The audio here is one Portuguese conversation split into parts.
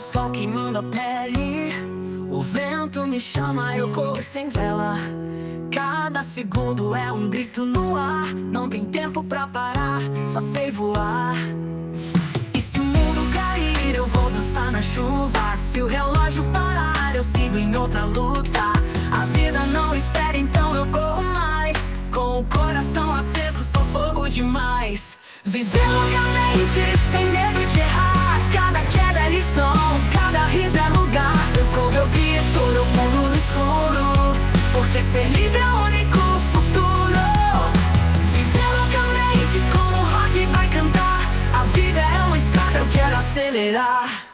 sol queimando a pele. O vento me chama, eu corro sem vela. Cada segundo é um grito no ar. Não tem tempo pra parar, só sei voar. E se o mundo cair, eu vou dançar na chuva. Se o relógio parar, eu sigo em outra luta. A vida não espera, então eu corro mais. Com o coração aceso, sou fogo demais. Viver loucamente, sem medo de errar. Cada queda é lição, cada riso é lugar. Eu corro, eu grito, eu pulo no escuro, porque ser livre é o único futuro. Viver loucamente, como o rock vai cantar. A vida é uma estrada, eu quero acelerar.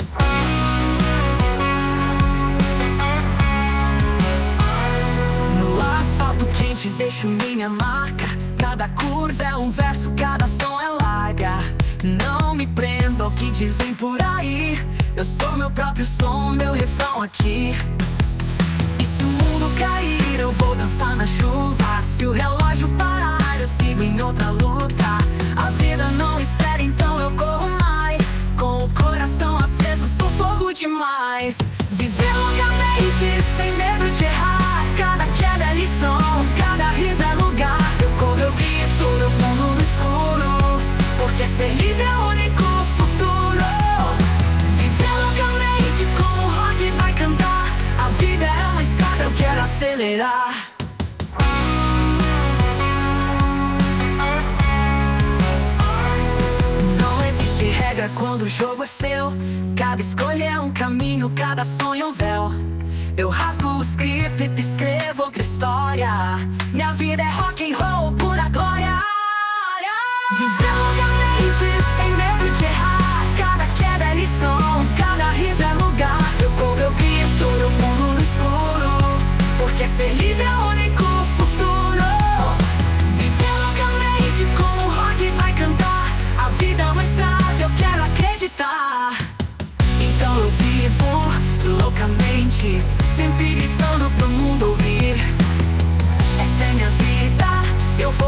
No asfalto quente deixo minha marca. Cada curva é um verso, cada som é larga. Não me prendo ao que dizem por aí. Eu sou meu próprio som, meu refrão aqui. E se o mundo cair, eu vou dançar na chuva. Se o relógio parar, eu sigo em outra luta. A vida não espera, então eu corro mais. Com o coração aceso, sou fogo demais. Viver loucamente, sem medo de errar. Cada queda é lição, cada riso é lugar. Eu corro, eu grito, eu pulo no escuro, porque ser livre é o único futuro. Viver loucamente, como o rock vai cantar. A vida é uma estrada, eu quero acelerar. Não existe regra quando o jogo é seu. Cada escolha é um caminho, cada sonho é um véu. Eu rasgo o script e escrevo outra história. Minha vida é rock and roll, pura glória. Viver loucamente, sem medo de errar. Cada queda é lição, cada riso é lugar. Eu corro, eu grito, eu pulo no escuro, porque ser livre é o único futuro. Viver loucamente, como o rock vai cantar. A vida é uma estrada, eu quero acreditar. Então eu vivo loucamente, sempre gritando pro mundo ouvir. Essa é minha vida, eu vou